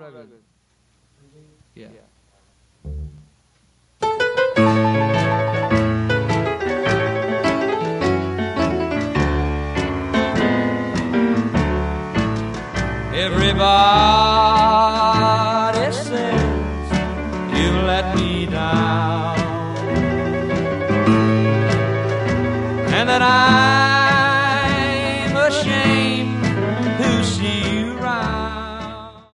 Yeah. Everybody says you let me down, and that